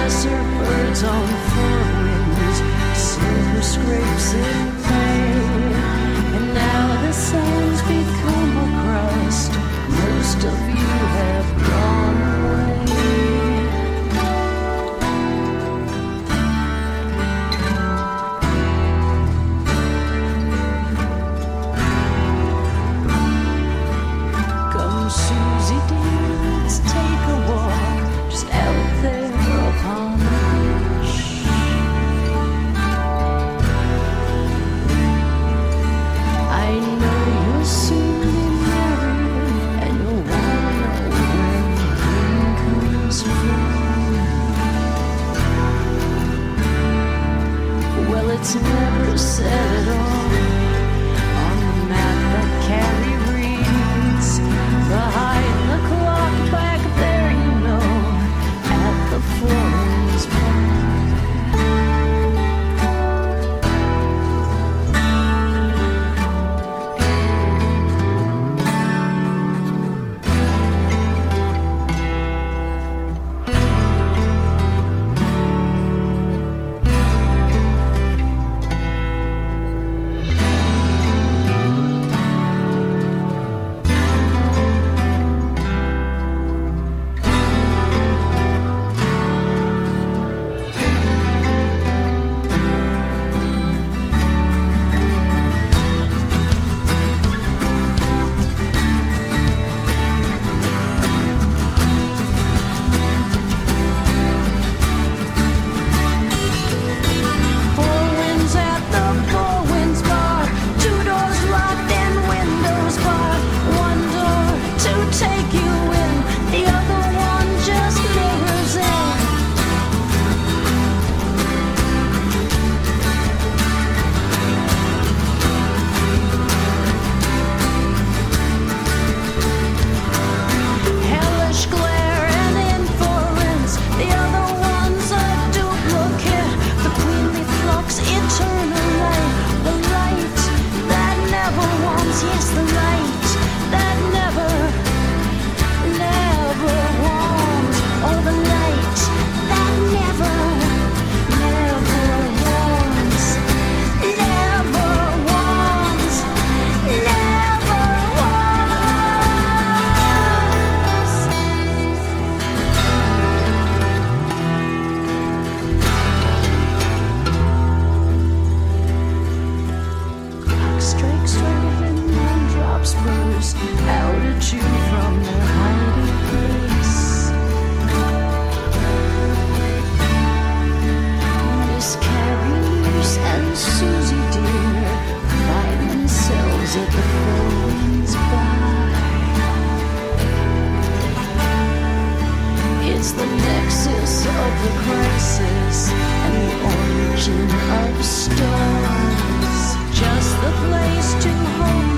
lesser birds on four wings, silver scrapes in pain. And now the sands become a crust, most of you have gone away. Come Susie dear, let's take a walk just out there upon the beach. I know you'll soon be married, and you'll wanna know where the ring comes from. Well, it's never said at all on the map that Carrie reads. Behind the clock back there, you know, at the Florence Bar. Out at you from their hiding place. Miss Carrie and Susie dear find themselves at the Florence Bar. It's the nexus of the crisis and the origin of storms. Just the place to hold